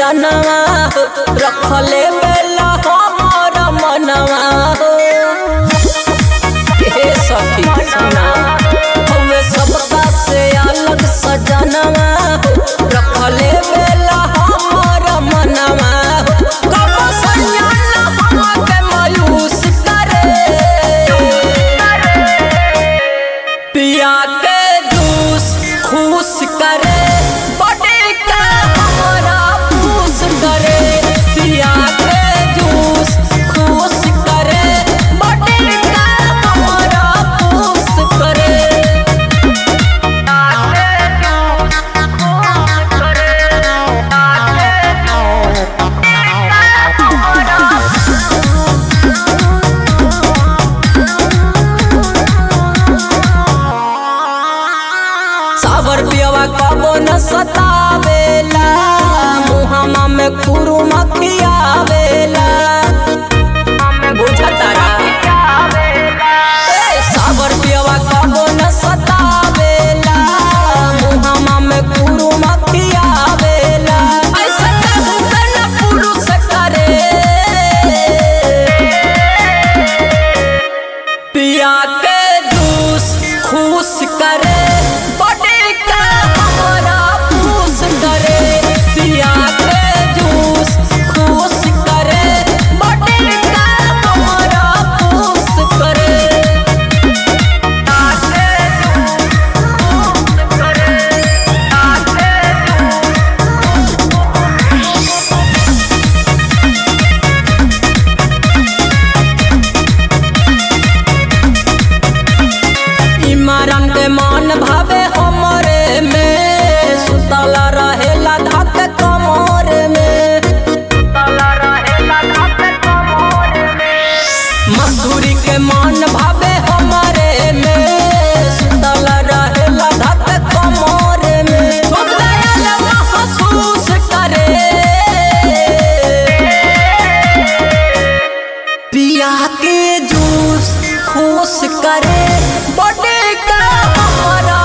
सजनवा रखले बेला हमर मनवा हे सखी सुना हवे सबका से अलग सजनवा रखले बेला हमर मनवा कब सैया हमके मायूस करे पिया के जूस खुश करे बॉडी का हमारा पूस करे पिया के जूस खुश करे बॉडी का हमारा पूस करे सावर पियवा कबो न सतावेला मुहामा में खुरू मखियावेला बुझतारा सावर पियवा कबो न सतावेला मुहामा में खुरू मखियावेला ऐसा कहबे न पुरुष करे पिया के जूस खुश करे बॉडी का हमारा पूस करे पिया के जूस खुश करे बॉडी का हमारा पूस करे इमरान के मान भावे हमरे में सुतला रहेला धक कमर में मसूरी के मान भावे हमरे में सुतला रहेला धक कमर में खुद दयाल महसूस करे पिया के जूस खुश करे बॉडी का हमारा